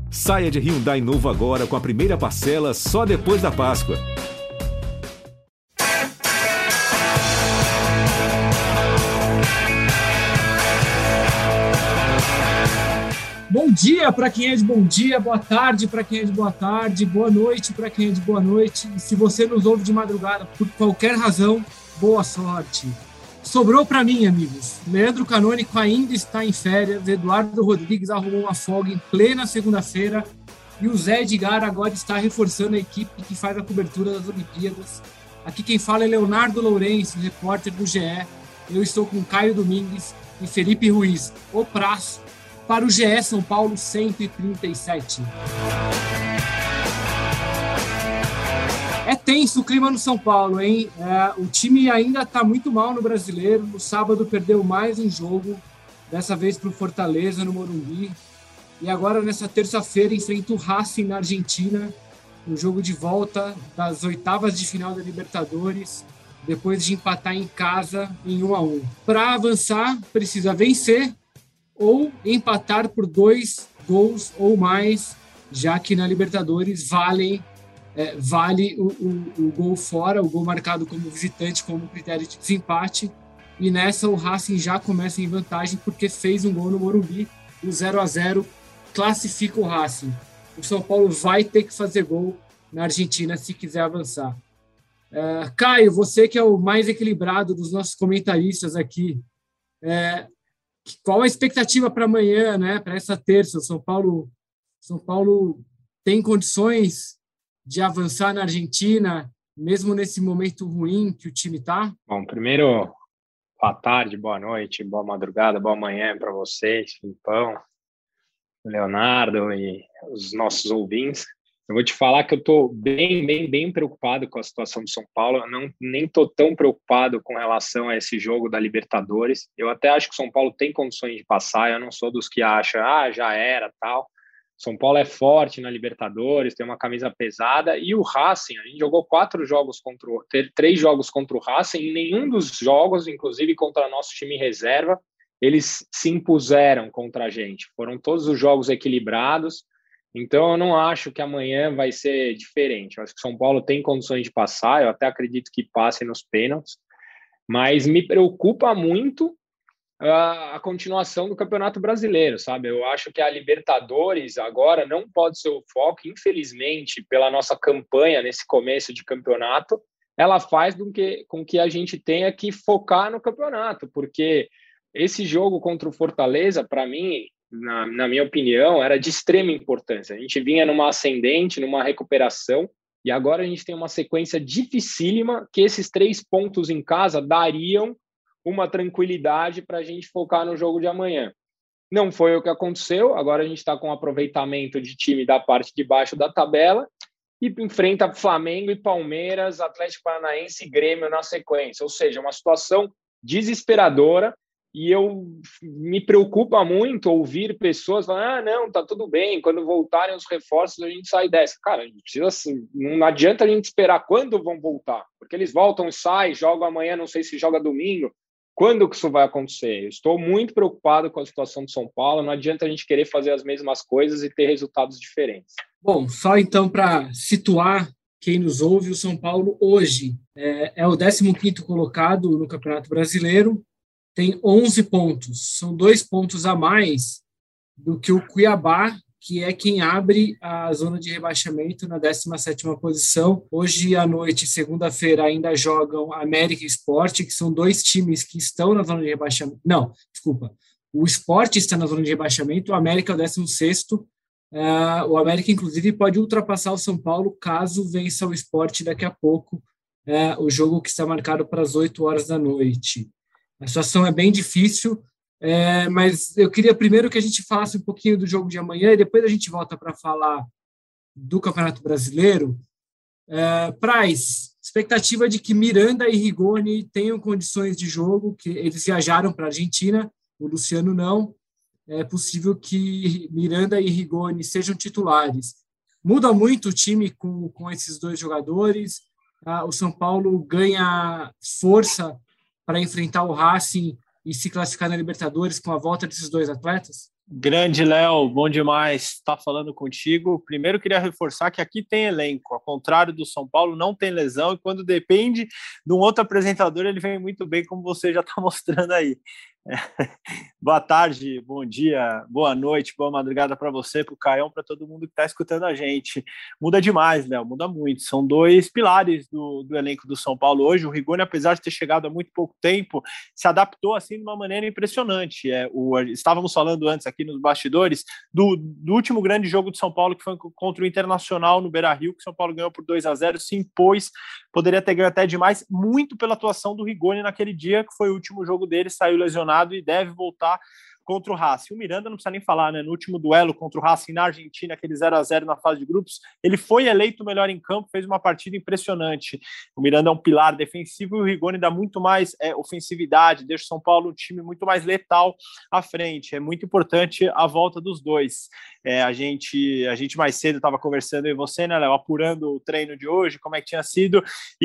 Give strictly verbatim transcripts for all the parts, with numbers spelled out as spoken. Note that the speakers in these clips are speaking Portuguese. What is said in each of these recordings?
Saia de Hyundai novo agora com a primeira parcela só depois da Páscoa. Bom dia para quem é de bom dia, boa tarde para quem é de boa tarde, boa noite para quem é de boa noite. E se você nos ouve de madrugada, por qualquer razão, boa sorte. Sobrou para mim, amigos. Leandro Canônico ainda está em férias, Eduardo Rodrigues arrumou uma folga em plena segunda-feira e o Zé Edgar agora está reforçando a equipe que faz a cobertura das Olimpíadas. Aqui quem fala é Leonardo Lourenço, repórter do G E. Eu estou com Caio Domingues e Felipe Ruiz, o Praço, para o G E São Paulo cento e trinta e sete. É tenso o clima no São Paulo, hein? É, o time ainda está muito mal no Brasileiro. No sábado perdeu mais um jogo, dessa vez para o Fortaleza, no Morumbi. E agora, nessa terça-feira, enfrenta o Racing na Argentina, no jogo de volta das oitavas de final da Libertadores, depois de empatar em casa em um a um. Para avançar, precisa vencer ou empatar por dois gols ou mais, já que na Libertadores valem É, vale o, o, o gol fora, o gol marcado como visitante, como critério de desempate. E nessa o Racing já começa em vantagem porque fez um gol no Morumbi. O zero a zero classifica o Racing. O São Paulo vai ter que fazer gol na Argentina se quiser avançar. É, Caio, você que é o mais equilibrado dos nossos comentaristas aqui, é, qual a expectativa para amanhã, né, para essa terça? O São Paulo, São Paulo tem condições de avançar na Argentina, mesmo nesse momento ruim que o time está? Bom, primeiro, boa tarde, boa noite, boa madrugada, boa manhã para vocês, Filipão, Leonardo e os nossos ouvintes. Eu vou te falar que eu estou bem, bem, bem preocupado com a situação do São Paulo. Eu não, nem estou tão preocupado com relação a esse jogo da Libertadores. Eu até acho que o São Paulo tem condições de passar. Eu não sou dos que acham, ah, já era, tal. São Paulo é forte na Libertadores, tem uma camisa pesada, e o Racing, a gente jogou quatro jogos contra o, três jogos contra o Racing, e nenhum dos jogos, inclusive contra nosso time reserva, eles se impuseram contra a gente. Foram todos os jogos equilibrados, então eu não acho que amanhã vai ser diferente. Eu acho que o São Paulo tem condições de passar, eu até acredito que passe nos pênaltis, mas me preocupa muito a continuação do Campeonato Brasileiro, sabe? Eu acho que a Libertadores agora não pode ser o foco, infelizmente, pela nossa campanha nesse começo de campeonato, ela faz com que, com que a gente tenha que focar no campeonato, porque esse jogo contra o Fortaleza, para mim, na, na minha opinião, era de extrema importância. A gente vinha numa ascendente, numa recuperação, e agora a gente tem uma sequência dificílima que esses três pontos em casa dariam uma tranquilidade para a gente focar no jogo de amanhã. Não foi o que aconteceu, agora a gente está com um aproveitamento de time da parte de baixo da tabela e enfrenta Flamengo e Palmeiras, Atlético Paranaense e Grêmio na sequência, ou seja, uma situação desesperadora, e eu me preocupa muito ouvir pessoas falando, ah, não, tá tudo bem, quando voltarem os reforços a gente sai dessa. Cara, a gente precisa assim, não adianta a gente esperar quando vão voltar, porque eles voltam e saem, jogam amanhã, não sei se joga domingo. Quando que isso vai acontecer? Eu estou muito preocupado com a situação de São Paulo. Não adianta a gente querer fazer as mesmas coisas e ter resultados diferentes. Bom, só então para situar quem nos ouve, o São Paulo hoje é, é o décimo quinto colocado no Campeonato Brasileiro, tem onze pontos. São dois pontos a mais do que o Cuiabá, que é quem abre a zona de rebaixamento na décima sétima posição. Hoje à noite, segunda-feira, ainda jogam América e Sport, que são dois times que estão na zona de rebaixamento. Não, desculpa. O Sport está na zona de rebaixamento, o América é o décimo sexto. Uh, o América, inclusive, pode ultrapassar o São Paulo caso vença o Sport daqui a pouco, uh, o jogo que está marcado para as oito horas da noite. A situação é bem difícil. É, mas eu queria primeiro que a gente falasse um pouquinho do jogo de amanhã e depois a gente volta para falar do Campeonato Brasileiro. É, Praz, expectativa de que Miranda e Rigoni tenham condições de jogo, que eles viajaram para a Argentina, o Luciano não. É possível que Miranda e Rigoni sejam titulares. Muda muito o time com, com esses dois jogadores. Ah, o São Paulo ganha força para enfrentar o Racing e se classificar na Libertadores com a volta desses dois atletas? Grande Léo, bom demais estar falando contigo. Primeiro queria reforçar que aqui tem elenco, ao contrário do São Paulo, não tem lesão, e quando depende de um outro apresentador, ele vem muito bem, como você já está mostrando aí. É. Boa tarde, bom dia, boa noite, boa madrugada para você, para o Caião, para todo mundo que está escutando a gente. Muda demais, Léo, muda muito. São dois pilares do, do elenco do São Paulo hoje. O Rigoni, apesar de ter chegado há muito pouco tempo, se adaptou assim de uma maneira impressionante. É, o, estávamos falando antes aqui nos bastidores do, do último grande jogo do São Paulo, que foi contra o Internacional no Beira-Rio, que o São Paulo ganhou por dois a zero, se impôs, poderia ter ganho até demais, muito pela atuação do Rigoni naquele dia, que foi o último jogo dele, saiu lesionado e deve voltar contra o Racing. O Miranda não precisa nem falar, né? No último duelo contra o Racing na Argentina, aquele zero a zero na fase de grupos, ele foi eleito o melhor em campo, fez uma partida impressionante. O Miranda é um pilar defensivo e o Rigoni dá muito mais é, ofensividade, deixa o São Paulo um time muito mais letal à frente. É muito importante a volta dos dois. É, a, gente, a gente mais cedo estava conversando, eu e você, né, Léo, apurando o treino de hoje, como é que tinha sido,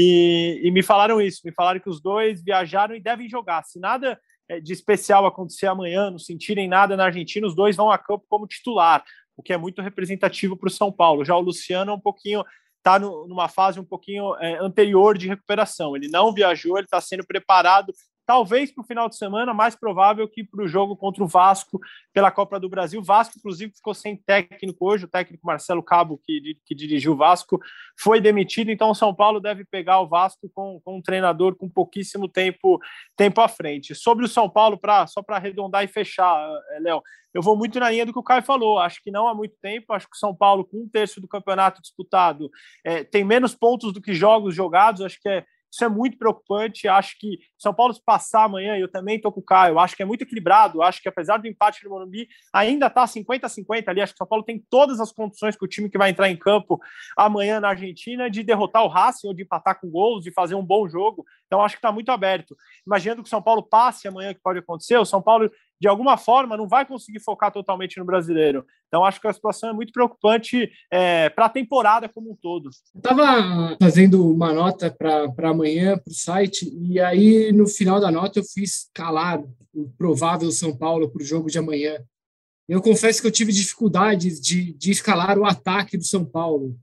e, e me falaram isso, me falaram que os dois viajaram e devem jogar. Se nada de especial acontecer amanhã, não sentirem nada na Argentina, os dois vão a campo como titular, o que é muito representativo para o São Paulo. Já o Luciano é um pouquinho, está numa fase um pouquinho é, anterior de recuperação. Ele não viajou, ele está sendo preparado, talvez para o final de semana, mais provável que para o jogo contra o Vasco pela Copa do Brasil. O Vasco, inclusive, ficou sem técnico hoje, o técnico Marcelo Cabo, que, que dirigiu o Vasco, foi demitido, então o São Paulo deve pegar o Vasco com, com um treinador com pouquíssimo tempo, tempo à frente. Sobre o São Paulo, pra, só para arredondar e fechar, Léo, eu vou muito na linha do que o Caio falou, acho que não há muito tempo, acho que o São Paulo, com um terço do campeonato disputado, é, tem menos pontos do que jogos jogados, acho que é Isso é muito preocupante. Acho que São Paulo, se passar amanhã, eu também estou com o Caio, acho que é muito equilibrado. Acho que, apesar do empate no Morumbi, ainda está cinquenta a cinquenta ali. Acho que o São Paulo tem todas as condições que o time que vai entrar em campo amanhã na Argentina de derrotar o Racing ou de empatar com gols, de fazer um bom jogo. Então, acho que está muito aberto. Imaginando que o São Paulo passe amanhã, que pode acontecer, o São Paulo, de alguma forma, não vai conseguir focar totalmente no Brasileiro. Então, acho que a situação é muito preocupante é, para a temporada como um todo. Estava fazendo uma nota para amanhã, para o site, e aí, no final da nota, eu fiz calar o provável São Paulo para o jogo de amanhã. Eu confesso que eu tive dificuldades de, de escalar o ataque do São Paulo.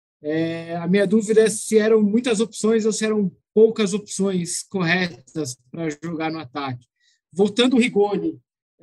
É, a minha dúvida é se eram muitas opções ou se eram poucas opções corretas para jogar no ataque. Voltando o Rigoni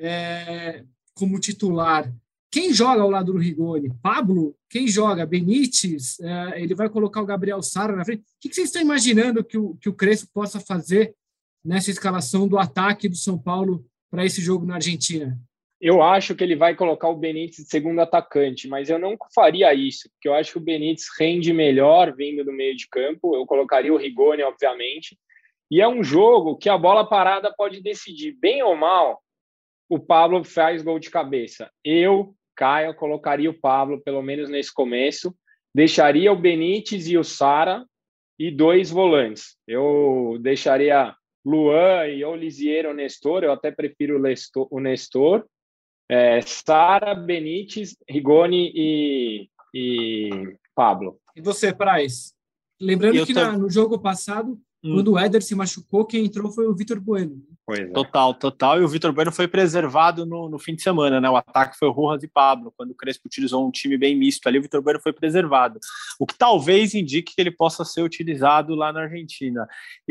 é, como titular, quem joga ao lado do Rigoni? Pablo? Quem joga? Benítez? É, ele vai colocar o Gabriel Sara na frente? O que vocês estão imaginando que o, que o Crespo possa fazer nessa escalação do ataque do São Paulo para esse jogo na Argentina? Eu acho que ele vai colocar o Benítez de segundo atacante, mas eu não faria isso, porque eu acho que o Benítez rende melhor vindo do meio de campo. Eu colocaria o Rigoni, obviamente. E é um jogo que a bola parada pode decidir. Bem ou mal, o Pablo faz gol de cabeça. Eu, Caio, colocaria o Pablo, pelo menos nesse começo. Deixaria o Benítez e o Sara e dois volantes. Eu deixaria Luan e ou Lisiero ou Nestor. Eu até prefiro o Nestor. É, Sara, Benítez, Rigoni e, e Pablo. E você, Praz? Lembrando eu que tam... na, no jogo passado, hum. quando o Éder se machucou, quem entrou foi o Vitor Bueno. Pois é. Total, total. E o Vitor Bueno foi preservado no, no fim de semana, né? O ataque foi o Rojas e Pablo. Quando o Crespo utilizou um time bem misto ali, o Vitor Bueno foi preservado. O que talvez indique que ele possa ser utilizado lá na Argentina.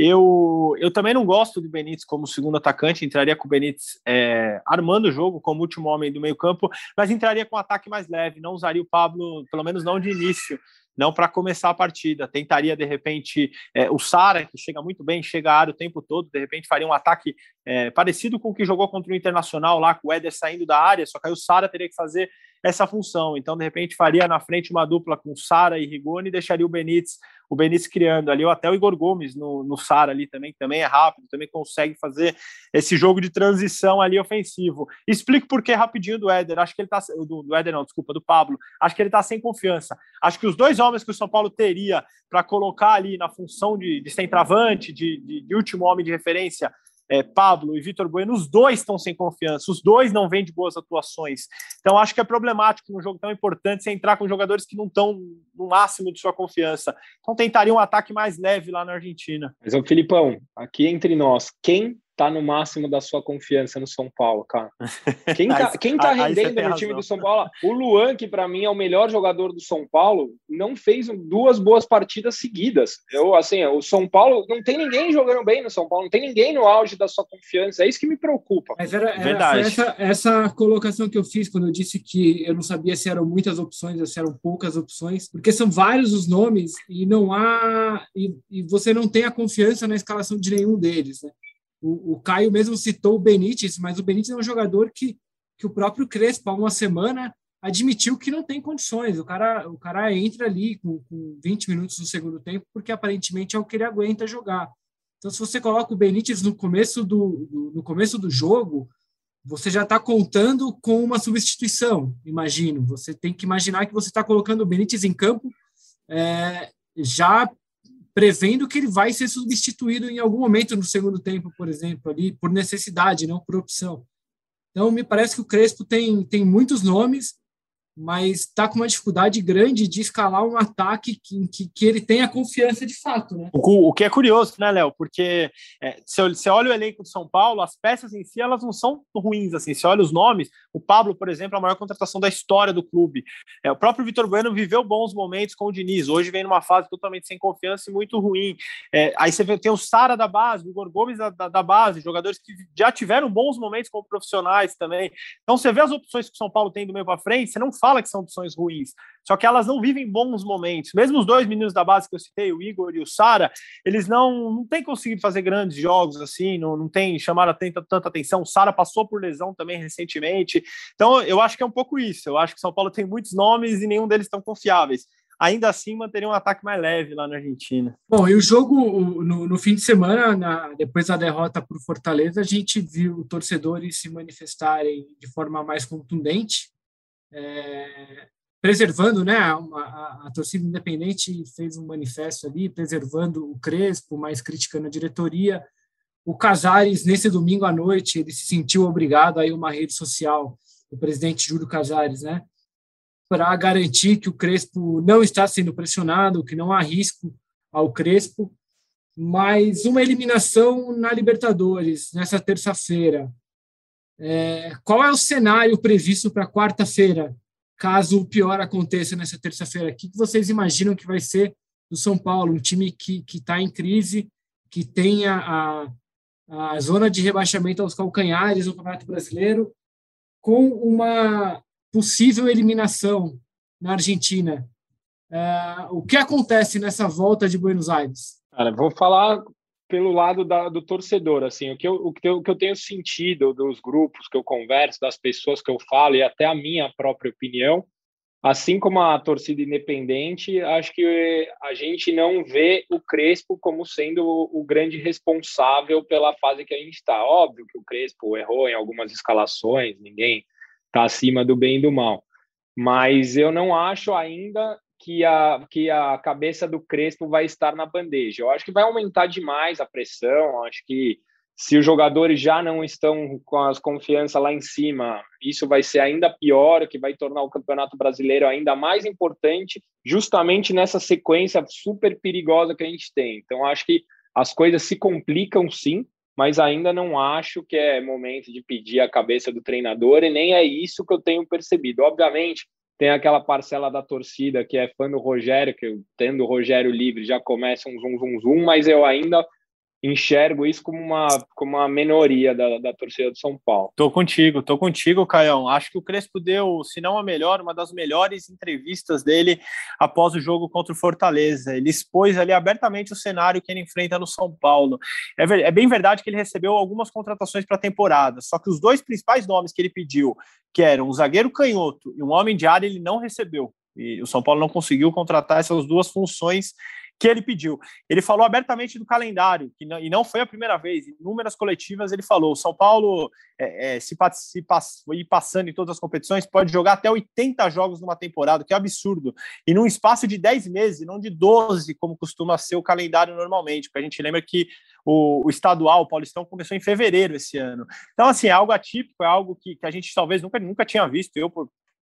Eu, eu também não gosto do Benítez como segundo atacante, entraria com o Benítez é, armando o jogo como último homem do meio campo, mas entraria com um ataque mais leve, não usaria o Pablo, pelo menos não de início, não para começar a partida. Tentaria, de repente, é, o Sara, que chega muito bem, chega à área o tempo todo, de repente faria um ataque é, parecido com o que jogou contra o Internacional lá, com o Éder saindo da área, só que aí o Sara teria que fazer essa função. Então, de repente, faria na frente uma dupla com Sara e Rigoni e deixaria o Benítez, o Benítez criando ali, ou até o Igor Gomes no, no Sara ali também, que também é rápido, também consegue fazer esse jogo de transição ali ofensivo. Explico por que rapidinho do Éder, acho que ele tá, do, do Éder não, desculpa, do Pablo, acho que ele tá sem confiança. Acho que os dois homens que o São Paulo teria para colocar ali na função de, de centroavante, de, de, de último homem de referência, É, Pablo e Vitor Bueno, os dois estão sem confiança, os dois não vêm de boas atuações. Então acho que é problemático num jogo tão importante você entrar com jogadores que não estão no máximo de sua confiança. Então tentaria um ataque mais leve lá na Argentina. Mas, ô Filipão, aqui entre nós, quem tá no máximo da sua confiança no São Paulo, cara? Quem tá, quem tá rendendo no time do São Paulo? O Luan, que para mim é o melhor jogador do São Paulo, não fez duas boas partidas seguidas. Eu, assim, o São Paulo, não tem ninguém jogando bem no São Paulo, não tem ninguém no auge da sua confiança, é isso que me preocupa. Mas era, era foi essa, essa colocação que eu fiz quando eu disse que eu não sabia se eram muitas opções ou se eram poucas opções, porque são vários os nomes e não há, e, e você não tem a confiança na escalação de nenhum deles, né? O, o Caio mesmo citou o Benítez, mas o Benítez é um jogador que, que o próprio Crespo, há uma semana, admitiu que não tem condições. O cara, o cara entra ali com, com vinte minutos do segundo tempo, porque aparentemente é o que ele aguenta jogar. Então, se você coloca o Benítez no começo do, do, no começo do jogo, você já está contando com uma substituição, imagino. Você tem que imaginar que você está colocando o Benítez em campo é, já prevendo que ele vai ser substituído em algum momento no segundo tempo, por exemplo, ali por necessidade, não por opção. Então, me parece que o Crespo tem, tem muitos nomes, mas está com uma dificuldade grande de escalar um ataque que, que, que ele tenha confiança de fato, né? O, o que é curioso, né, Léo? Porque é, se você olha o elenco de São Paulo, as peças em si, elas não são ruins, assim. Se olha os nomes, o Pablo, por exemplo, é a maior contratação da história do clube. É, o próprio Vitor Bueno viveu bons momentos com o Diniz, hoje vem numa fase totalmente sem confiança e muito ruim. É, aí você vê, tem o Sara da base, o Igor Gomes da, da, da base, jogadores que já tiveram bons momentos como profissionais também. Então, você vê as opções que o São Paulo tem do meio para frente, você não fala que são opções ruins, só que elas não vivem bons momentos. Mesmo os dois meninos da base que eu citei, o Igor e o Sara, eles não, não têm conseguido fazer grandes jogos assim, não, não tem chamado tanta, tanta atenção. O Sara passou por lesão também recentemente. Então, eu acho que é um pouco isso. Eu acho que o São Paulo tem muitos nomes e nenhum deles tão confiáveis. Ainda assim, manteria um ataque mais leve lá na Argentina. Bom, e o jogo, no, no fim de semana, na, depois da derrota para o Fortaleza, a gente viu torcedores se manifestarem de forma mais contundente, É, preservando, né, a, a, a torcida independente fez um manifesto ali, preservando o Crespo, mas criticando a diretoria. O Casares, nesse domingo à noite, ele se sentiu obrigado a ir a uma rede social, o presidente Júlio Casares, né, para garantir que o Crespo não está sendo pressionado, que não há risco ao Crespo, mas uma eliminação na Libertadores, nessa terça-feira. É, qual é o cenário previsto para quarta-feira, caso o pior aconteça nessa terça-feira? O que vocês imaginam que vai ser do São Paulo? Um time que está em crise, que tem a, a zona de rebaixamento aos calcanhares no Campeonato Brasileiro, com uma possível eliminação na Argentina. É, o que acontece nessa volta de Buenos Aires? Cara, vou falar pelo lado da, do torcedor, assim, o que, eu, o, que eu, o que eu tenho sentido dos grupos que eu converso, das pessoas que eu falo e até a minha própria opinião, assim como a torcida independente, acho que a gente não vê o Crespo como sendo o, o grande responsável pela fase que a gente está. Óbvio que o Crespo errou em algumas escalações, ninguém está acima do bem e do mal, mas eu não acho ainda que a, que a cabeça do Crespo vai estar na bandeja. Eu acho que vai aumentar demais a pressão, acho que se os jogadores já não estão com as confianças lá em cima, isso vai ser ainda pior, que vai tornar o Campeonato Brasileiro ainda mais importante, justamente nessa sequência super perigosa que a gente tem. Então, acho que as coisas se complicam sim, mas ainda não acho que é momento de pedir a cabeça do treinador, e nem é isso que eu tenho percebido. Obviamente, tem aquela parcela da torcida que é fã do Rogério, que tendo o Rogério livre já começa um zum, zum, zum, mas eu ainda enxergo isso como uma, como uma minoria da, da torcida do São Paulo. Tô contigo, tô contigo, Caião. Acho que o Crespo deu, se não a melhor, uma das melhores entrevistas dele após o jogo contra o Fortaleza. Ele expôs ali abertamente o cenário que ele enfrenta no São Paulo. É, é bem verdade que ele recebeu algumas contratações para a temporada, só que os dois principais nomes que ele pediu, que eram um zagueiro canhoto e um homem de área, ele não recebeu. E o São Paulo não conseguiu contratar essas duas funções que ele pediu. Ele falou abertamente do calendário, que não, e não foi a primeira vez, em inúmeras coletivas ele falou, o São Paulo, é, é, se, se pass, ir passando em todas as competições, pode jogar até oitenta jogos numa temporada, que é absurdo, e num espaço de dez meses, não de doze, como costuma ser o calendário normalmente, porque a gente lembra que o, o estadual, o Paulistão, começou em fevereiro esse ano. Então, assim, é algo atípico, é algo que, que a gente talvez nunca, nunca tinha visto, eu, por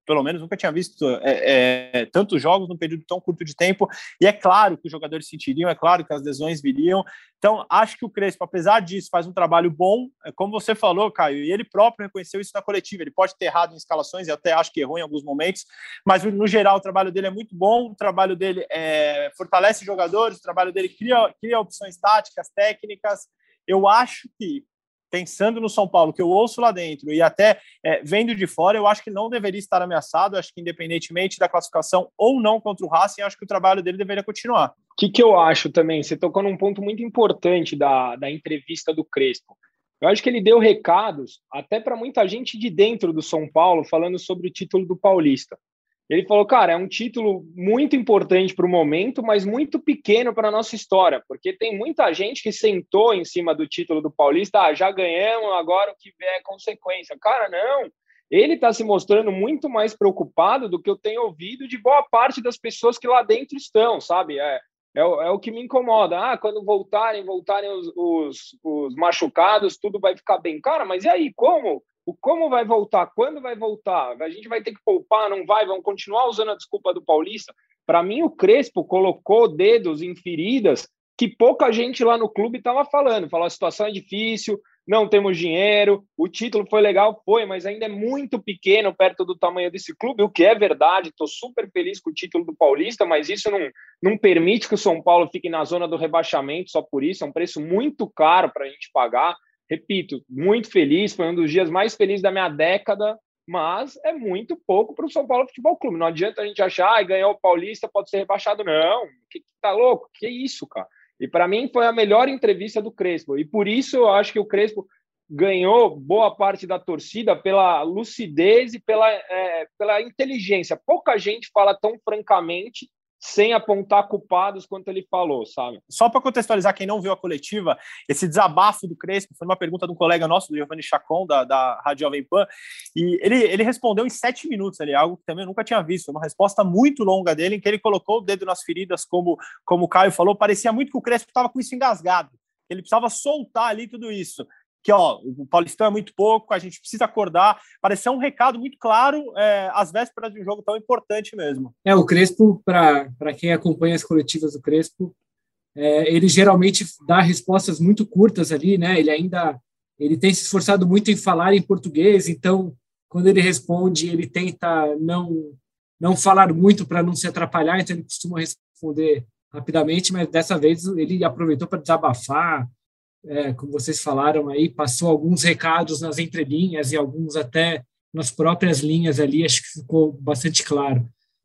pelo menos nunca tinha visto é, é, tantos jogos num período tão curto de tempo, e é claro que os jogadores sentiriam, é claro que as lesões viriam, então acho que o Crespo, apesar disso, faz um trabalho bom, como você falou, Caio, e ele próprio reconheceu isso na coletiva, ele pode ter errado em escalações, e até acho que errou em alguns momentos, mas no geral o trabalho dele é muito bom, o trabalho dele é, fortalece jogadores, o trabalho dele cria, cria opções táticas, técnicas. Eu acho que, pensando no São Paulo, que eu ouço lá dentro e até é, vendo de fora, eu acho que não deveria estar ameaçado. Eu acho que, independentemente da classificação ou não contra o Racing, acho que o trabalho dele deveria continuar. O que, que eu acho também? Você tocou num ponto muito importante da, da entrevista do Crespo. Eu acho que ele deu recados até para muita gente de dentro do São Paulo falando sobre o título do Paulista. Ele falou, cara, é um título muito importante para o momento, mas muito pequeno para a nossa história, porque tem muita gente que sentou em cima do título do Paulista, ah, já ganhamos, agora o que vier é consequência. Cara, não, ele está se mostrando muito mais preocupado do que eu tenho ouvido de boa parte das pessoas que lá dentro estão, sabe? É, é, é o que me incomoda. Ah, quando voltarem, voltarem os, os, os machucados, tudo vai ficar bem. Cara, mas e aí, como? O como vai voltar? Quando vai voltar? A gente vai ter que poupar? Não vai? Vamos continuar usando a desculpa do Paulista? Para mim, o Crespo colocou dedos em feridas que pouca gente lá no clube estava falando. Falou, a situação é difícil, não temos dinheiro, o título foi legal, foi, mas ainda é muito pequeno perto do tamanho desse clube, o que é verdade. Estou super feliz com o título do Paulista, mas isso não, não permite que o São Paulo fique na zona do rebaixamento só por isso. É um preço muito caro para a gente pagar. Repito, muito feliz, foi um dos dias mais felizes da minha década, mas é muito pouco para o São Paulo Futebol Clube. Não adianta a gente achar, ah, ganhou o Paulista, pode ser rebaixado. Não, que, que tá louco? Que isso, cara? E para mim foi a melhor entrevista do Crespo. E por isso eu acho que o Crespo ganhou boa parte da torcida pela lucidez e pela, é, pela inteligência. Pouca gente fala tão francamente sem apontar culpados quanto ele falou, sabe? Só para contextualizar quem não viu a coletiva, esse desabafo do Crespo foi uma pergunta de um colega nosso, do Giovanni Chacon, da, da Rádio Jovem Pan, e ele, ele respondeu em sete minutos ali, algo que também eu nunca tinha visto, uma resposta muito longa dele, em que ele colocou o dedo nas feridas, como, como o Caio falou, parecia muito que o Crespo estava com isso engasgado, ele precisava soltar ali tudo isso. Que ó, o Paulistão é muito pouco, a gente precisa acordar. Pareceu um recado muito claro é, às vésperas de um jogo tão importante mesmo. É, o Crespo, para quem acompanha as coletivas do Crespo, é, ele geralmente dá respostas muito curtas ali, né? Ele ainda ele tem se esforçado muito em falar em português, então, quando ele responde, ele tenta não, não falar muito para não se atrapalhar, então ele costuma responder rapidamente, mas dessa vez ele aproveitou para desabafar. É, como vocês falaram aí, passou alguns recados nas entrelinhas e alguns até nas próprias linhas ali, acho que ficou bastante claro.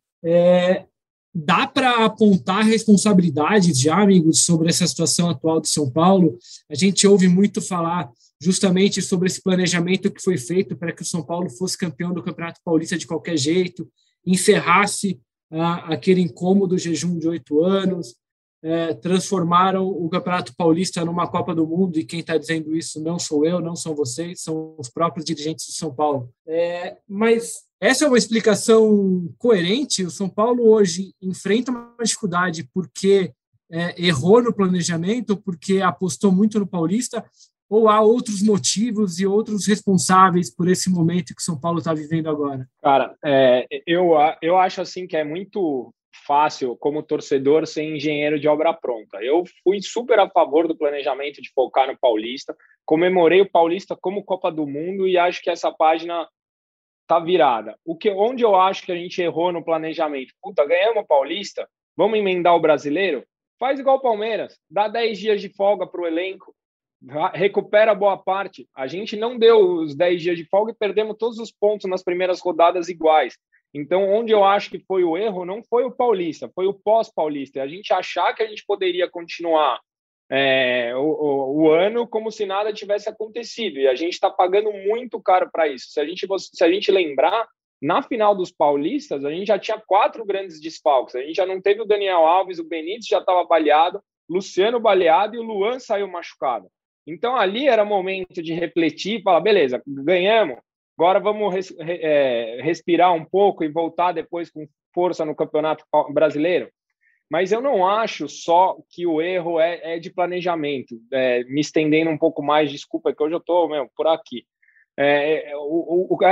É, dá para apontar responsabilidades já, amigos, sobre essa situação atual de São Paulo? A gente ouve muito falar justamente sobre esse planejamento que foi feito para que o São Paulo fosse campeão do Campeonato Paulista de qualquer jeito, encerrasse ah, aquele incômodo jejum de oito anos, É, transformaram o Campeonato Paulista numa Copa do Mundo, e quem está dizendo isso não sou eu, não são vocês, são os próprios dirigentes de São Paulo. É, mas essa é uma explicação coerente? O São Paulo hoje enfrenta uma dificuldade porque é, errou no planejamento, porque apostou muito no Paulista, ou há outros motivos e outros responsáveis por esse momento que o São Paulo está vivendo agora? Cara, é, eu, eu acho assim que é muito fácil, como torcedor, ser engenheiro de obra pronta. Eu fui super a favor do planejamento de focar no Paulista, comemorei o Paulista como Copa do Mundo e acho que essa página tá virada. O que, onde eu acho que a gente errou no planejamento? Puta, ganhamos o Paulista, vamos emendar o Brasileiro? Faz igual o Palmeiras, dá dez dias de folga para o elenco, recupera boa parte. A gente não deu os dez dias de folga e perdemos todos os pontos nas primeiras rodadas iguais. Então, onde eu acho que foi o erro, não foi o Paulista, foi o pós-Paulista. A gente achar que a gente poderia continuar é, o, o, o ano como se nada tivesse acontecido. E a gente está pagando muito caro para isso. Se a, gente, se a gente lembrar, na final dos Paulistas, a gente já tinha quatro grandes desfalques. A gente já não teve o Daniel Alves, o Benítez já estava baleado, Luciano baleado e o Luan saiu machucado. Então, ali era momento de refletir e falar, beleza, ganhamos. Agora vamos res, é, respirar um pouco e voltar depois com força no Campeonato Brasileiro. Mas eu não acho só que o erro é, é de planejamento. É, me estendendo um pouco mais, desculpa, que hoje eu estou por aqui. É, o, o,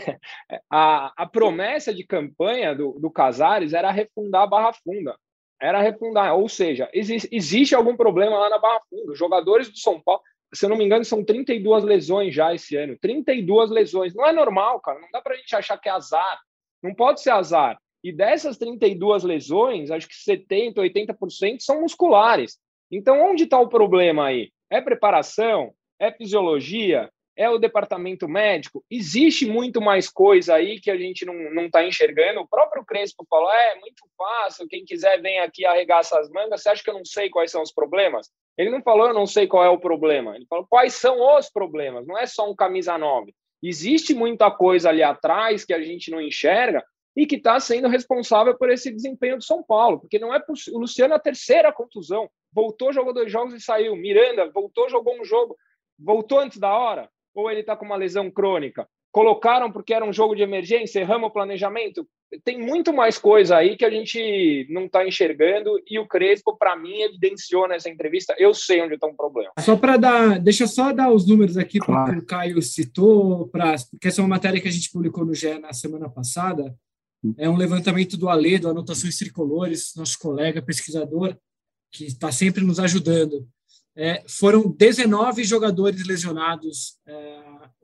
a, a promessa de campanha do, do Casares era refundar a Barra Funda. Era refundar, ou seja, existe, existe algum problema lá na Barra Funda. Os jogadores do São Paulo, se eu não me engano, são trinta e duas lesões já esse ano. trinta e duas lesões. Não é normal, cara. Não dá pra gente achar que é azar. Não pode ser azar. E dessas trinta e duas lesões, acho que setenta, oitenta por cento são musculares. Então, onde está o problema aí? É preparação? É fisiologia? É o departamento médico? Existe muito mais coisa aí que a gente não está enxergando. O próprio Crespo falou, é muito fácil, quem quiser vem aqui arregaça as mangas. Você acha que eu não sei quais são os problemas? Ele não falou, eu não sei qual é o problema. Ele falou, quais são os problemas? Não é só um camisa nove. Existe muita coisa ali atrás que a gente não enxerga e que está sendo responsável por esse desempenho do São Paulo, porque não é possível. O Luciano, a terceira contusão, voltou, jogou dois jogos e saiu. Miranda voltou, jogou um jogo, voltou antes da hora. Ou ele está com uma lesão crônica? Colocaram porque era um jogo de emergência, erramos o planejamento? Tem muito mais coisa aí que a gente não está enxergando e o Crespo, para mim, evidenciou nessa entrevista. Eu sei onde está um problema. Só para dar, deixa eu só dar os números aqui, claro, porque o Caio citou, pra, porque essa é uma matéria que a gente publicou no G E na semana passada. É um levantamento do Ale, do Anotações Tricolores, nosso colega pesquisador, que está sempre nos ajudando. É, foram dezenove jogadores lesionados é,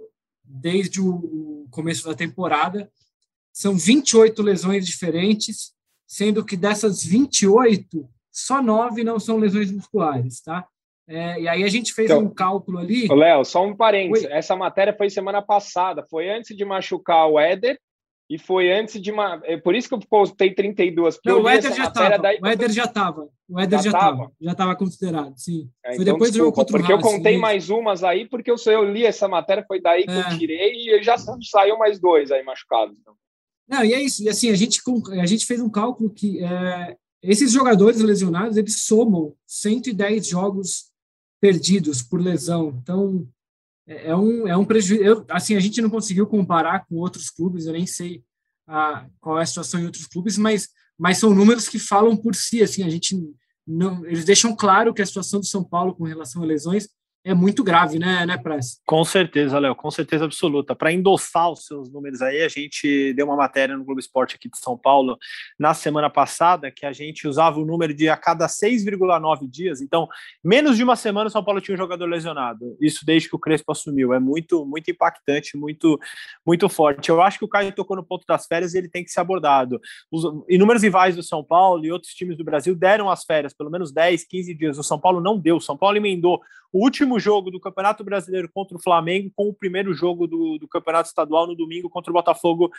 desde o começo da temporada. São vinte e oito lesões diferentes, sendo que dessas vinte e oito, só nove não são lesões musculares, tá? É, e aí a gente fez então, um cálculo ali... Léo, só um parênteses. Oi? Essa matéria foi semana passada, foi antes de machucar o Éder, e foi antes de uma... É por isso que eu postei trinta e duas. Não, o Éder já estava. O Éder já estava. O Éder já estava. Já estava considerado, sim. É, foi então, depois desculpa, do jogo contra o porque Racing, eu contei isso. mais umas aí, porque eu, eu li essa matéria, foi daí que é. eu tirei, e já saiu mais dois aí machucados. Então. Não, e é isso. E assim, a gente, a gente fez um cálculo que é, esses jogadores lesionados, eles somam cento e dez jogos perdidos por lesão. Então, é, é um, é um prejuízo. Eu, assim, a gente não conseguiu comparar com outros clubes, eu nem sei a, qual é a situação em outros clubes, mas, mas são números que falam por si. Assim, a gente não, eles deixam claro que a situação do São Paulo com relação a lesões é muito grave, né, né, Press? Com certeza, Léo, com certeza absoluta. Para endossar os seus números aí, a gente deu uma matéria no Globo Esporte aqui de São Paulo na semana passada, que a gente usava o número de a cada seis vírgula nove dias, então, menos de uma semana o São Paulo tinha um jogador lesionado. Isso desde que o Crespo assumiu. É muito, muito impactante, muito, muito forte. Eu acho que o Caio tocou no ponto das férias e ele tem que ser abordado. Os inúmeros rivais do São Paulo e outros times do Brasil deram as férias, pelo menos dez, quinze dias. O São Paulo não deu. O São Paulo emendou o último jogo do Campeonato Brasileiro contra o Flamengo com o primeiro jogo do, do Campeonato Estadual no domingo contra o Botafogo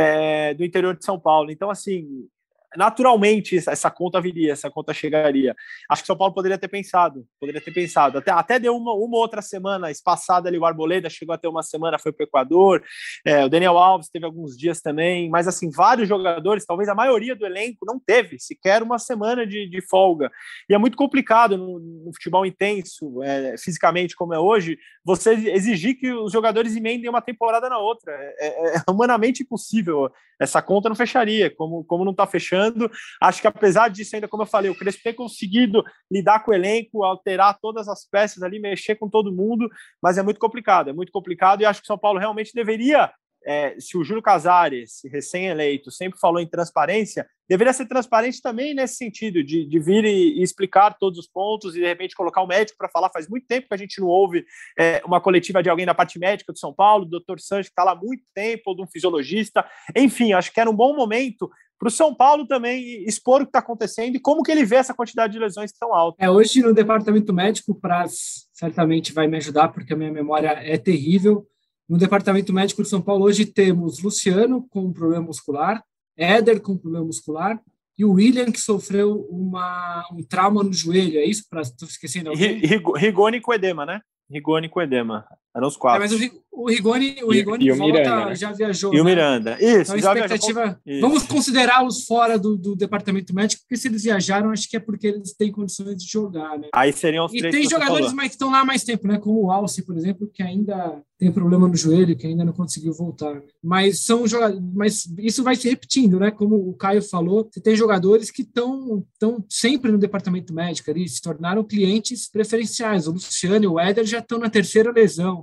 é, do interior de São Paulo. Então, assim, naturalmente essa conta viria, essa conta chegaria. Acho que o São Paulo poderia ter pensado, poderia ter pensado. Até, até deu uma, uma outra semana espaçada ali, o Arboleda chegou a ter uma semana, foi para o Equador, é, o Daniel Alves teve alguns dias também, mas assim, vários jogadores, talvez a maioria do elenco não teve sequer uma semana de, de folga. E é muito complicado no, no futebol intenso, é, fisicamente como é hoje, você exigir que os jogadores emendem uma temporada na outra. É, é, é humanamente impossível. Essa conta não fecharia, como, como não está fechando. Acho que apesar disso, ainda como eu falei, o Crespo tem conseguido lidar com o elenco, alterar todas as peças ali, mexer com todo mundo, mas é muito complicado, é muito complicado e acho que o São Paulo realmente deveria, é, se o Júlio Casares, recém-eleito, sempre falou em transparência, deveria ser transparente também nesse sentido, de, de vir e, e explicar todos os pontos e de repente colocar um médico para falar. Faz muito tempo que a gente não ouve é, uma coletiva de alguém da parte médica do São Paulo, do doutor Sanches, que está lá há muito tempo, ou de um fisiologista. Enfim, acho que era um bom momento para o São Paulo também expor o que está acontecendo e como que ele vê essa quantidade de lesões tão alta. É, hoje no departamento médico, o Praz certamente vai me ajudar, porque a minha memória é terrível. No departamento médico do São Paulo, hoje temos Luciano com um problema muscular, Éder com um problema muscular e o William, que sofreu uma, um trauma no joelho. É isso? Estou esquecendo alguém? Rigoni com edema, né? Rigoni com edema. Eram os quatro. É, mas o, o Rigoni, o Rigoni e, e volta, Miranda, né? já viajou. E o né? Miranda. Isso. Então, a expectativa... Isso. Vamos considerá-los fora do, do departamento médico, porque se eles viajaram, acho que é porque eles têm condições de jogar, né? Aí seriam os e três tem jogadores mais, que estão lá há mais tempo, né? Como o Alce, por exemplo, que ainda tem problema no joelho, que ainda não conseguiu voltar. Né? Mas são jogadores... Mas isso vai se repetindo, né? Como o Caio falou, você tem jogadores que estão sempre no departamento médico ali, se tornaram clientes preferenciais. O Luciano e o Éder já estão na terceira lesão.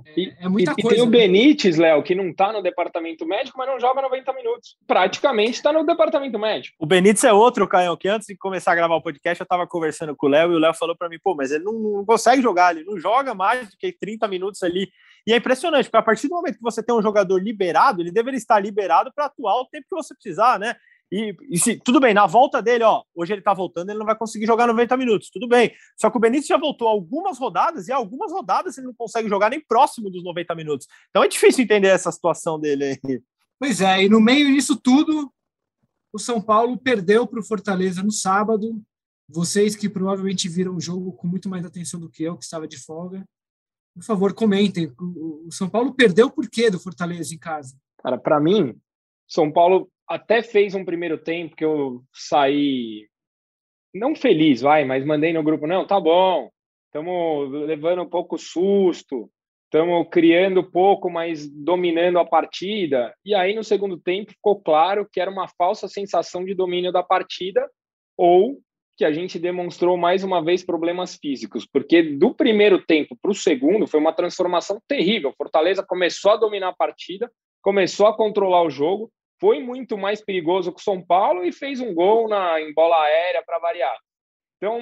É, é muita e, coisa. E tem o né? Benítez, Léo, que não está no departamento médico, mas não joga noventa minutos. Praticamente está no departamento médico. O Benítez é outro, Caio, que antes de começar a gravar o podcast, eu estava conversando com o Léo, e o Léo falou para mim, pô, mas ele não, não consegue jogar, ele não joga mais do que trinta minutos ali. E é impressionante, porque a partir do momento que você tem um jogador liberado, ele deveria estar liberado para atuar o tempo que você precisar, né? E, e se, tudo bem, na volta dele, ó, hoje ele tá voltando, ele não vai conseguir jogar noventa minutos, tudo bem. Só que o Benítez já voltou algumas rodadas, e algumas rodadas ele não consegue jogar nem próximo dos noventa minutos. Então é difícil entender essa situação dele aí. Pois é, e no meio disso tudo, o São Paulo perdeu para o Fortaleza no sábado. Vocês que provavelmente viram o jogo com muito mais atenção do que eu, que estava de folga, por favor, comentem. O São Paulo perdeu por quê do Fortaleza em casa? Cara, para mim, São Paulo até fez um primeiro tempo que eu saí, não feliz, vai, mas mandei no grupo, não, tá bom, estamos levando um pouco susto, estamos criando um pouco, mas dominando a partida. E aí, no segundo tempo, ficou claro que era uma falsa sensação de domínio da partida, ou que a gente demonstrou mais uma vez problemas físicos, porque do primeiro tempo para o segundo foi uma transformação terrível. Fortaleza começou a dominar a partida, começou a controlar o jogo, foi muito mais perigoso que o São Paulo e fez um gol na, em bola aérea para variar. Então,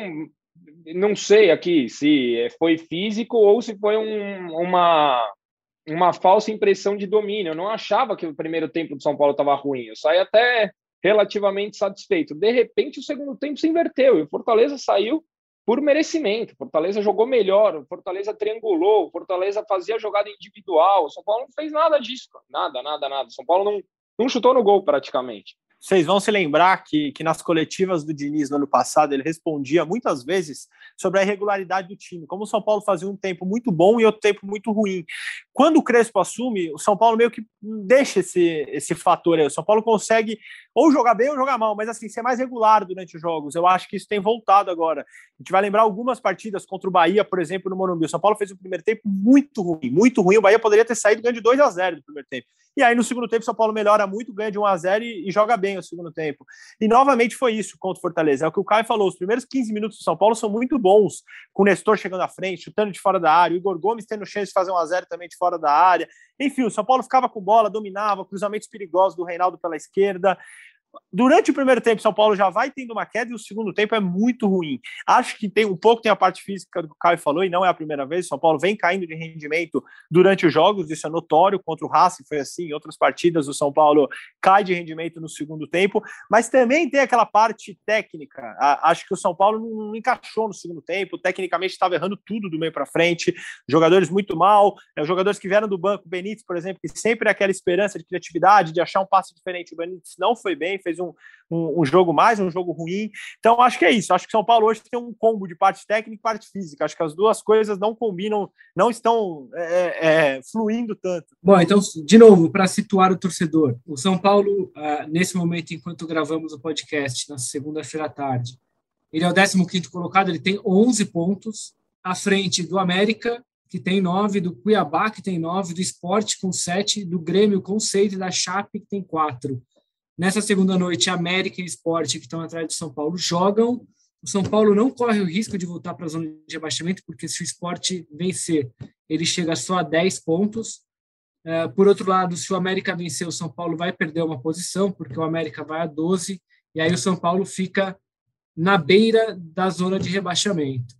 não sei aqui se foi físico ou se foi um, uma, uma falsa impressão de domínio. Eu não achava que o primeiro tempo do São Paulo estava ruim. Eu saí até relativamente satisfeito. De repente, o segundo tempo se inverteu e o Fortaleza saiu por merecimento. O Fortaleza jogou melhor, o Fortaleza triangulou, o Fortaleza fazia jogada individual. O São Paulo não fez nada disso, cara. Nada, nada, nada. O São Paulo não Não chutou no gol, praticamente. Vocês vão se lembrar que, que nas coletivas do Diniz no ano passado, ele respondia muitas vezes sobre a irregularidade do time, como o São Paulo fazia um tempo muito bom e outro tempo muito ruim. Quando o Crespo assume, o São Paulo meio que deixa esse, esse fator aí. O São Paulo consegue ou jogar bem ou jogar mal, mas assim, ser mais regular durante os jogos. Eu acho que isso tem voltado agora. A gente vai lembrar algumas partidas contra o Bahia, por exemplo, no Morumbi. O São Paulo fez um primeiro tempo muito ruim, muito ruim. O Bahia poderia ter saído ganhando de dois a zero no primeiro tempo. E aí, no segundo tempo, o São Paulo melhora muito, ganha de um a zero e, e joga bem o segundo tempo. E, novamente, foi isso contra o Fortaleza. É o que o Caio falou, os primeiros quinze minutos do São Paulo são muito bons, com o Nestor chegando à frente, chutando de fora da área, o Igor Gomes tendo chance de fazer um a zero também de fora da área. Enfim, o São Paulo ficava com bola, dominava, cruzamentos perigosos do Reinaldo pela esquerda. Durante o primeiro tempo, São Paulo já vai tendo uma queda e o segundo tempo é muito ruim. Acho que tem um pouco tem a parte física do que o Caio falou, e não é a primeira vez. São Paulo vem caindo de rendimento durante os jogos, isso é notório. Contra o Racing foi assim, em outras partidas o São Paulo cai de rendimento no segundo tempo, mas também tem aquela parte técnica. Acho que o São Paulo não encaixou no segundo tempo, tecnicamente estava errando tudo do meio para frente, jogadores muito mal, jogadores que vieram do banco, o Benítez, por exemplo, que sempre é aquela esperança de criatividade, de achar um passe diferente. O Benítez não foi bem, fez um, um, um jogo mais, um jogo ruim. Então, acho que é isso. Acho que São Paulo hoje tem um combo de parte técnica e parte física. Acho que as duas coisas não combinam, não estão é, é, fluindo tanto. Bom, então, de novo, para situar o torcedor, o São Paulo, ah, nesse momento, enquanto gravamos o podcast, na segunda-feira à tarde, ele é o décimo quinto colocado, ele tem onze pontos, à frente do América, que tem nove, do Cuiabá, que tem nove, do Sport com sete, do Grêmio com seis e da Chape, que tem quatro. Nessa segunda noite, América e Sport, que estão atrás de São Paulo, jogam. O São Paulo não corre o risco de voltar para a zona de rebaixamento, porque se o Sport vencer, ele chega só a dez pontos. Por outro lado, se o América vencer, o São Paulo vai perder uma posição, porque o América vai a doze, e aí o São Paulo fica na beira da zona de rebaixamento.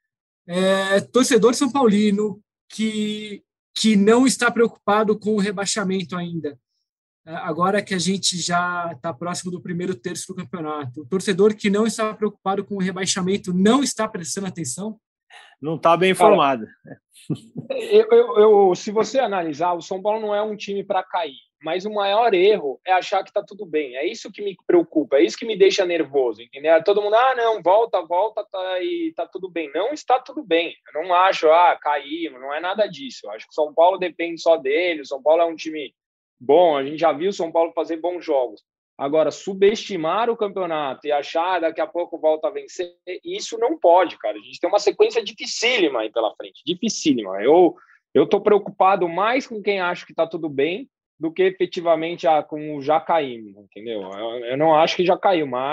É, torcedor são paulino que, que não está preocupado com o rebaixamento ainda, agora que a gente já está próximo do primeiro terço do campeonato. O torcedor que não está preocupado com o rebaixamento não está prestando atenção? Não está bem informado. Eu, eu, eu, se você analisar, o São Paulo não é um time para cair, mas o maior erro é achar que está tudo bem. É isso que me preocupa, é isso que me deixa nervoso, entendeu? Todo mundo, ah, não, volta, volta, tá, e tá tudo bem. Não está tudo bem. Eu não acho, ah, caímos, não é nada disso. Eu acho que o São Paulo depende só dele, o São Paulo é um time bom, a gente já viu o São Paulo fazer bons jogos. Agora, subestimar o campeonato e achar daqui a pouco volta a vencer, isso não pode, cara. A gente tem uma sequência dificílima aí pela frente, dificílima. Eu eu tô preocupado mais com quem acha que tá tudo bem do que efetivamente ah, com o já caímos, entendeu? Eu, eu não acho que já caiu, mas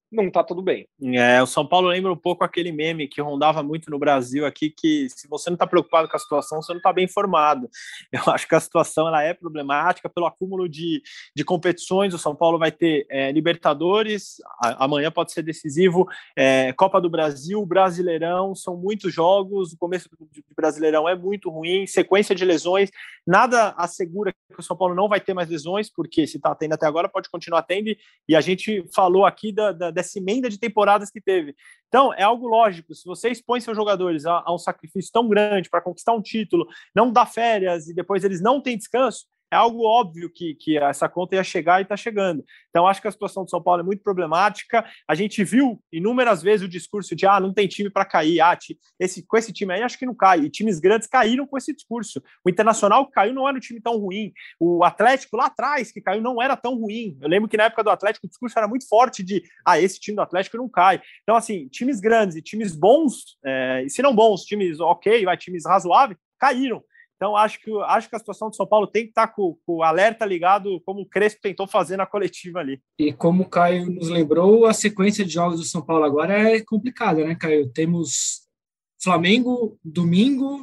não está tudo bem. É, o São Paulo lembra um pouco aquele meme que rondava muito no Brasil aqui, que se você não está preocupado com a situação, você não está bem informado. Eu acho que a situação ela é problemática pelo acúmulo de, de competições. O São Paulo vai ter é, Libertadores, a, amanhã pode ser decisivo, é, Copa do Brasil, Brasileirão, são muitos jogos, o começo do Brasileirão é muito ruim, sequência de lesões, nada assegura que o São Paulo não vai ter mais lesões, porque se está tendo até agora, pode continuar tendo, e a gente falou aqui da, da dessa emenda de temporadas que teve. Então, é algo lógico, se você expõe seus jogadores a, a um sacrifício tão grande para conquistar um título, não dá férias e depois eles não têm descanso, é algo óbvio que, que essa conta ia chegar e está chegando. Então, acho que a situação do São Paulo é muito problemática. A gente viu inúmeras vezes o discurso de ah, não tem time para cair, ah, esse, com esse time aí acho que não cai. E times grandes caíram com esse discurso. O Internacional que caiu não era um time tão ruim. O Atlético lá atrás que caiu não era tão ruim. Eu lembro que na época do Atlético o discurso era muito forte de ah, esse time do Atlético não cai. Então, assim, times grandes e times bons, é, e se não bons, times ok, vai, times razoáveis, caíram. Então, acho que, acho que a situação do São Paulo tem que estar com, com o alerta ligado, como o Crespo tentou fazer na coletiva ali. E como o Caio nos lembrou, a sequência de jogos do São Paulo agora é complicada, né, Caio? Temos Flamengo, domingo,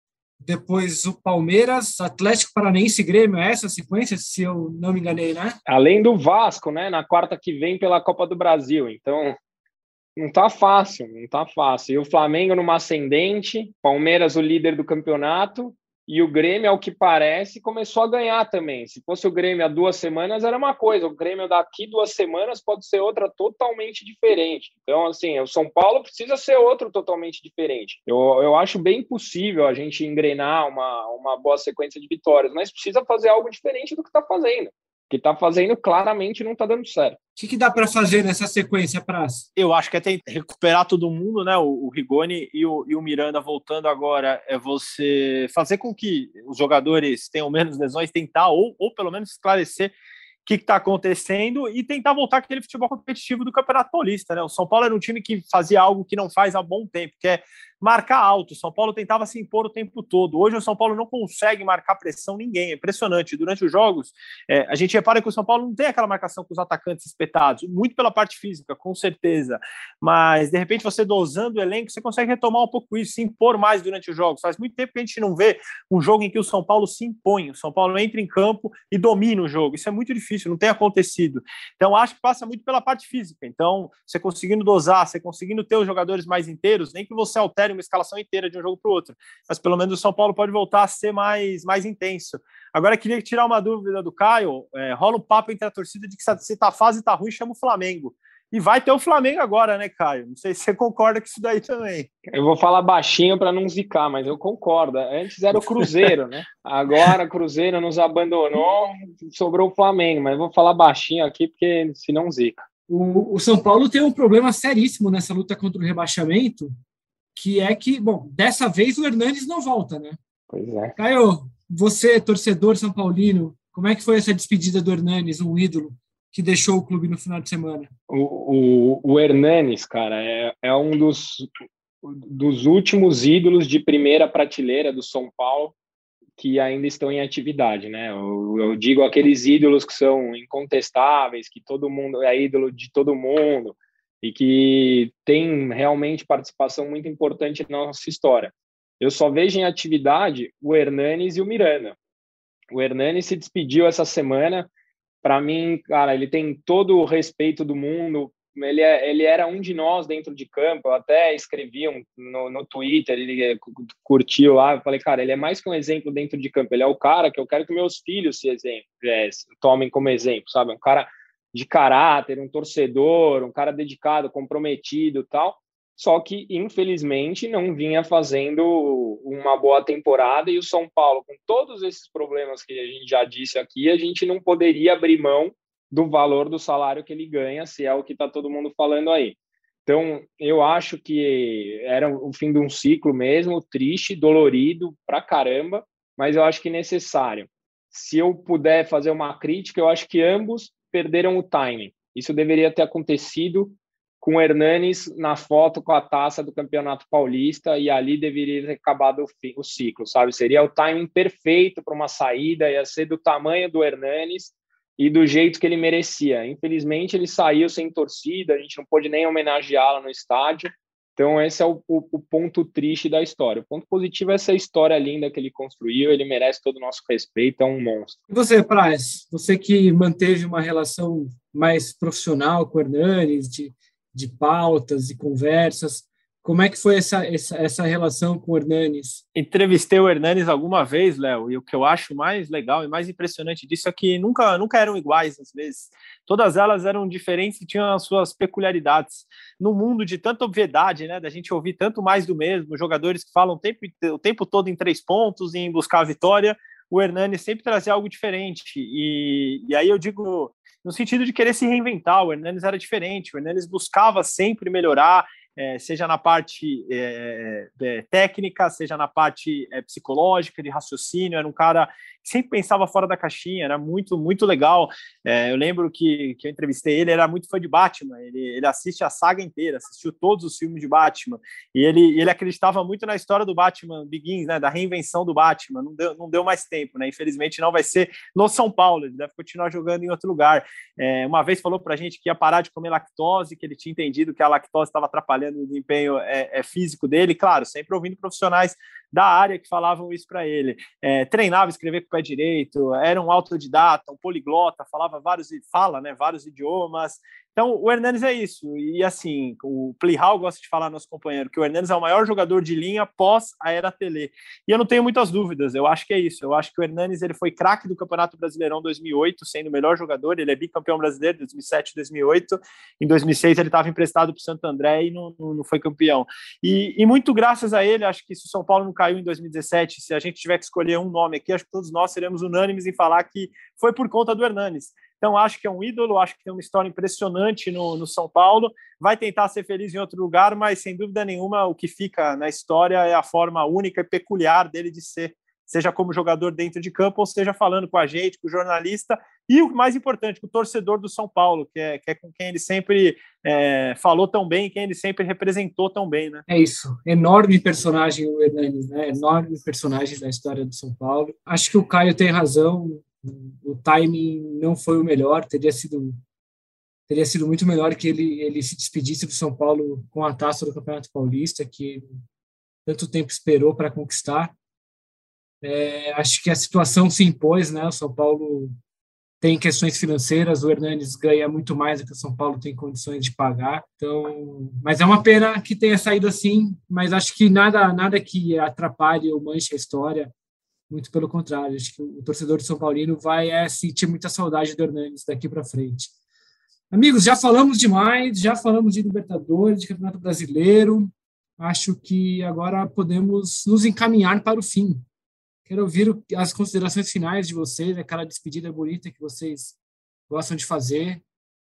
depois o Palmeiras, Atlético Paranaense e Grêmio. É essa a sequência, se eu não me enganei, né? Além do Vasco, né, na quarta que vem pela Copa do Brasil. Então, não tá fácil, não tá fácil. E o Flamengo numa ascendente, Palmeiras o líder do campeonato, e o Grêmio, ao que parece, começou a ganhar também. Se fosse o Grêmio há duas semanas, era uma coisa. O Grêmio daqui duas semanas pode ser outra totalmente diferente. Então, assim, o São Paulo precisa ser outro totalmente diferente. Eu, eu acho bem possível a gente engrenar uma, uma boa sequência de vitórias, mas precisa fazer algo diferente do que está fazendo. O que está fazendo claramente não está dando certo. O que, que dá para fazer nessa sequência, Praz? Eu acho que é tentar recuperar todo mundo, né? O, o Rigoni e o, e o Miranda voltando agora, é você fazer com que os jogadores tenham menos lesões, tentar, ou, ou pelo menos esclarecer o que está acontecendo e tentar voltar aquele futebol competitivo do Campeonato Paulista, né? O São Paulo era um time que fazia algo que não faz há bom tempo, que é marcar alto. O São Paulo tentava se impor o tempo todo. Hoje o São Paulo não consegue marcar pressão ninguém. É impressionante. Durante os jogos, é, a gente repara que o São Paulo não tem aquela marcação com os atacantes espetados, muito pela parte física, com certeza. Mas, de repente, você dosando o elenco, você consegue retomar um pouco isso, se impor mais durante os jogos. Faz muito tempo que a gente não vê um jogo em que o São Paulo se impõe. O São Paulo entra em campo e domina o jogo. Isso é muito difícil, não tem acontecido. Então, acho que passa muito pela parte física. Então, você conseguindo dosar, você conseguindo ter os jogadores mais inteiros, nem que você altere uma escalação inteira de um jogo para o outro, mas pelo menos o São Paulo pode voltar a ser mais, mais intenso. Agora, queria tirar uma dúvida do Caio, é, rola um papo entre a torcida de que se a fase tá ruim, chama o Flamengo. E vai ter o Flamengo agora, né, Caio? Não sei se você concorda com isso daí também. Eu vou falar baixinho para não zicar, mas eu concordo. Antes era o Cruzeiro, né? Agora o Cruzeiro nos abandonou, sobrou o Flamengo, mas eu vou falar baixinho aqui, porque senão zica. O, o São Paulo tem um problema seríssimo nessa luta contra o rebaixamento, que é que, bom, dessa vez o Hernanes não volta, né? Pois é. Caio, você, torcedor são paulino, como é que foi essa despedida do Hernanes, um ídolo que deixou o clube no final de semana? O, o, o Hernanes, cara, é, é um dos, dos últimos ídolos de primeira prateleira do São Paulo que ainda estão em atividade, né? Eu, eu digo aqueles ídolos que são incontestáveis, que todo mundo é ídolo de todo mundo, e que tem realmente participação muito importante na nossa história. Eu só vejo em atividade o Hernanes e o Miranda. O Hernanes se despediu essa semana. Para mim, cara, ele tem todo o respeito do mundo. Ele, é, ele era um de nós dentro de campo. Eu até escrevi um, no, no Twitter, ele curtiu lá. Eu falei, cara, ele é mais que um exemplo dentro de campo. Ele é o cara que eu quero que meus filhos se exemplo, é, tomem como exemplo, sabe? Um cara de caráter, um torcedor, um cara dedicado, comprometido e tal, só que, infelizmente, não vinha fazendo uma boa temporada, e o São Paulo, com todos esses problemas que a gente já disse aqui, a gente não poderia abrir mão do valor do salário que ele ganha, se é o que está todo mundo falando aí. Então, eu acho que era o fim de um ciclo mesmo, triste, dolorido pra caramba, mas eu acho que necessário. Se eu puder fazer uma crítica, eu acho que ambos perderam o timing. Isso deveria ter acontecido com o Hernanes na foto com a taça do Campeonato Paulista, e ali deveria ter acabado o, fim, o ciclo, sabe? Seria o timing perfeito para uma saída, ia ser do tamanho do Hernanes, e do jeito que ele merecia. Infelizmente, ele saiu sem torcida, a gente não pôde nem homenageá-lo no estádio. Então, esse é o, o, o ponto triste da história. O ponto positivo é essa história linda que ele construiu, ele merece todo o nosso respeito, é um monstro. E você, Praz, você que manteve uma relação mais profissional com o Hernanes, de, de pautas e conversas, como é que foi essa, essa, essa relação com o Hernanes? Entrevistei o Hernanes alguma vez, Léo, e o que eu acho mais legal e mais impressionante disso é que nunca, nunca eram iguais, às vezes. Todas elas eram diferentes e tinham as suas peculiaridades. No mundo de tanta obviedade, né, da gente ouvir tanto mais do mesmo, jogadores que falam o tempo, o tempo todo em três pontos e em buscar a vitória, o Hernanes sempre trazia algo diferente. E, e aí eu digo, no sentido de querer se reinventar, o Hernanes era diferente, o Hernanes buscava sempre melhorar, É, seja na parte é, é, técnica, seja na parte é, psicológica, de raciocínio. Era um cara que sempre pensava fora da caixinha, era muito, muito legal. É, eu lembro que, que eu entrevistei ele, era muito fã de Batman, ele, ele assiste a saga inteira, assistiu todos os filmes de Batman, e ele, ele acreditava muito na história do Batman Begins, né, da reinvenção do Batman. Não deu, não deu mais tempo, né? Infelizmente não vai ser no São Paulo, ele deve continuar jogando em outro lugar. É, uma vez falou pra gente que ia parar de comer lactose, que ele tinha entendido que a lactose estava atrapalhando no desempenho é, é físico dele, claro, sempre ouvindo profissionais da área que falavam isso para ele. É, treinava escrever com o pé direito, era um autodidata, um poliglota, falava vários, fala, né, vários idiomas. Então, o Hernanes é isso. E, assim, o Plihal gosta de falar, nosso companheiro, que o Hernanes é o maior jogador de linha pós a era Tele. E eu não tenho muitas dúvidas, eu acho que é isso. Eu acho que o Hernanes ele foi craque do Campeonato Brasileirão dois mil e oito, sendo o melhor jogador. Ele é bicampeão brasileiro dois mil e sete e dois mil e oito. Em dois mil e seis, ele estava emprestado para o Santo André e não, não foi campeão. E, e muito graças a ele, acho que se o São Paulo não caiu em dois mil e dezessete, se a gente tiver que escolher um nome aqui, acho que todos nós seremos unânimes em falar que foi por conta do Hernanes. Então, acho que é um ídolo, acho que tem uma história impressionante no, no São Paulo, vai tentar ser feliz em outro lugar, mas, sem dúvida nenhuma, o que fica na história é a forma única e peculiar dele de ser, seja como jogador dentro de campo, ou seja falando com a gente, com o jornalista, e o mais importante, com o torcedor do São Paulo, que é, que é com quem ele sempre é, falou tão bem, quem ele sempre representou tão bem, né? É isso, enorme personagem o Hernanes, né? Enorme personagem da história do São Paulo. Acho que o Caio tem razão, o timing não foi o melhor, teria sido teria sido muito melhor que ele ele se despedisse do São Paulo com a taça do Campeonato Paulista, que tanto tempo esperou para conquistar. É, acho que a situação se impôs, né? O São Paulo tem questões financeiras, o Hernanes ganha muito mais do que o São Paulo tem condições de pagar. Então, mas é uma pena que tenha saído assim, mas acho que nada nada que atrapalhe ou manche a história. Muito pelo contrário, acho que o torcedor de São Paulino vai é, sentir muita saudade do Hernanes daqui para frente. Amigos, já falamos demais, já falamos de Libertadores, de Campeonato Brasileiro. Acho que agora podemos nos encaminhar para o fim. Quero ouvir as considerações finais de vocês, aquela despedida bonita que vocês gostam de fazer.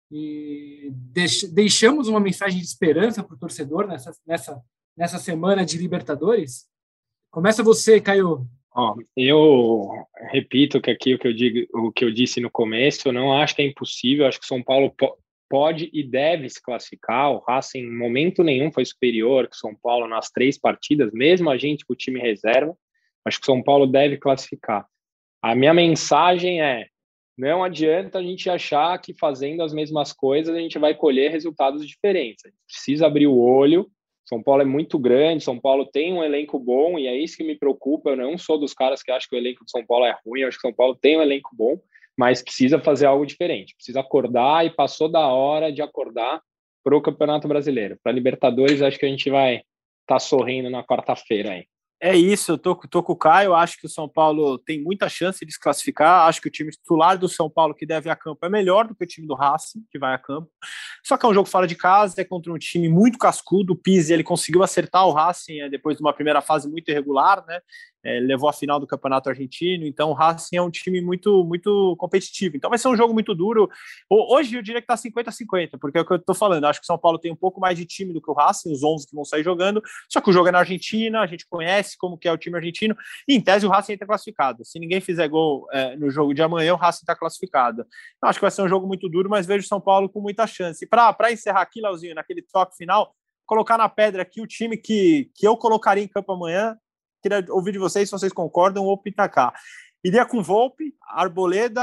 E deixamos uma mensagem de esperança para o torcedor nessa, nessa, nessa semana de Libertadores. Começa você, Caio. Ó, eu repito que aqui o que eu digo, o que eu disse no começo, eu não acho que é impossível, acho que o São Paulo po- pode e deve se classificar. O Racing em momento nenhum foi superior que o São Paulo nas três partidas, mesmo a gente com o time reserva. Acho que o São Paulo deve classificar. A minha mensagem é: não adianta a gente achar que fazendo as mesmas coisas a gente vai colher resultados diferentes. A gente precisa abrir o olho. São Paulo é muito grande, São Paulo tem um elenco bom e é isso que me preocupa. Eu não sou dos caras que acham que o elenco de São Paulo é ruim, eu acho que São Paulo tem um elenco bom, mas precisa fazer algo diferente. Precisa acordar e passou da hora de acordar para o Campeonato Brasileiro. Para Libertadores, acho que a gente vai estar tá sorrindo na quarta-feira aí. É isso, eu tô, tô com o Caio, acho que o São Paulo tem muita chance de se classificar, acho que o time titular do São Paulo que deve ir a campo é melhor do que o time do Racing, que vai a campo, só que é um jogo fora de casa, é contra um time muito cascudo. O Pizzi, ele conseguiu acertar o Racing é, depois de uma primeira fase muito irregular, né, é, levou a final do Campeonato Argentino, então o Racing é um time muito, muito competitivo, então vai ser um jogo muito duro. Hoje eu diria que tá cinquenta a cinquenta, porque é o que eu tô falando, acho que o São Paulo tem um pouco mais de time do que o Racing, os onze que vão sair jogando, só que o jogo é na Argentina, a gente conhece como que é o time argentino, e em tese o Racing está classificado. Se ninguém fizer gol é, no jogo de amanhã, o Racing está classificado. Eu acho que vai ser um jogo muito duro, mas vejo o São Paulo com muita chance. E para encerrar aqui, Leozinho, naquele toque final, colocar na pedra aqui o time que, que eu colocaria em campo amanhã. Queria ouvir de vocês se vocês concordam ou pitacar. Iria com Volpi, Arboleda,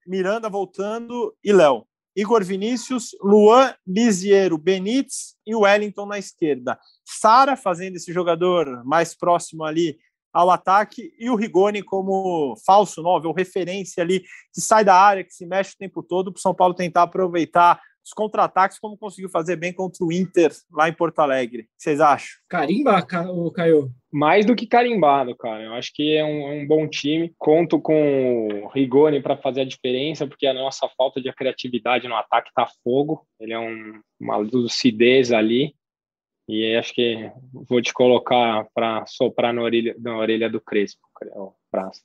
Miranda voltando e Léo. Igor Vinícius, Luan, Lisiero, Benítez e Wellington na esquerda. Sara fazendo esse jogador mais próximo ali ao ataque e o Rigoni como falso nove, ou referência ali, que sai da área, que se mexe o tempo todo, para o São Paulo tentar aproveitar os contra-ataques, como conseguiu fazer bem contra o Inter lá em Porto Alegre. O que vocês acham? Carimba, Caio? Mais do que carimbado, cara. Eu acho que é um, é um bom time. Conto com o Rigoni para fazer a diferença, porque a nossa falta de criatividade no ataque tá fogo. Ele é um, uma lucidez ali. E acho que vou te colocar para soprar na orelha, na orelha do Crespo, o Praça.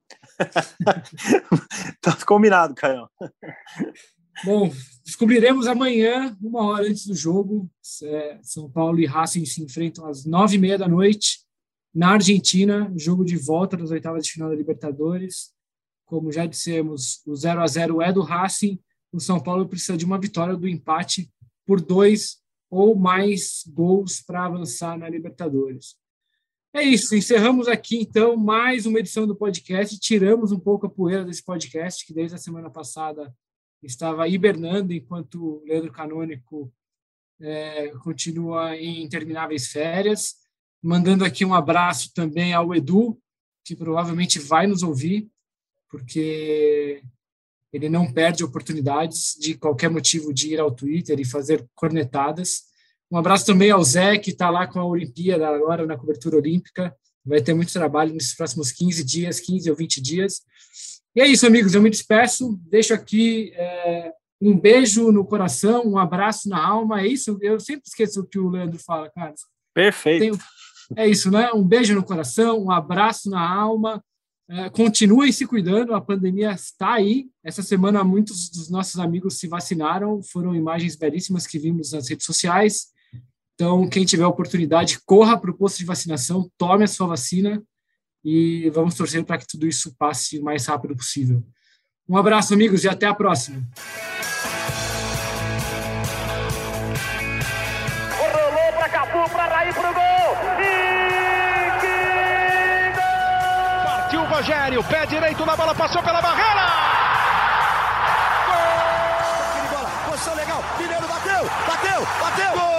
Tá combinado, Caio. Bom, descobriremos amanhã, uma hora antes do jogo. É, São Paulo e Racing se enfrentam às nove e meia da noite na Argentina, jogo de volta das oitavas de final da Libertadores. Como já dissemos, o zero a zero é do Racing. O São Paulo precisa de uma vitória do empate por dois ou mais gols para avançar na Libertadores. É isso, encerramos aqui então mais uma edição do podcast. Tiramos um pouco a poeira desse podcast, que desde a semana passada estava hibernando, enquanto o Leandro Canônico é, continua em intermináveis férias. Mandando aqui um abraço também ao Edu, que provavelmente vai nos ouvir, porque ele não perde oportunidades de qualquer motivo de ir ao Twitter e fazer cornetadas. Um abraço também ao Zé, que está lá com a Olimpíada agora, na cobertura olímpica. Vai ter muito trabalho nesses próximos quinze dias, quinze ou vinte dias. E é isso, amigos, eu me despeço, deixo aqui é, um beijo no coração, um abraço na alma, é isso, eu sempre esqueço o que o Leandro fala, cara. Perfeito. Tenho, é isso, né? Um beijo no coração, um abraço na alma, é, continuem se cuidando, a pandemia está aí, essa semana muitos dos nossos amigos se vacinaram, foram imagens belíssimas que vimos nas redes sociais, então quem tiver oportunidade, corra para o posto de vacinação, tome a sua vacina, e vamos torcer para que tudo isso passe o mais rápido possível. Um abraço, amigos, e até a próxima. Rolou para Cafu, para Raí, para o gol! E que gol! Partiu o Rogério, pé direito na bola, passou pela barreira! Gol! Bola, posição legal, Mineiro bateu, bateu, bateu! Gol!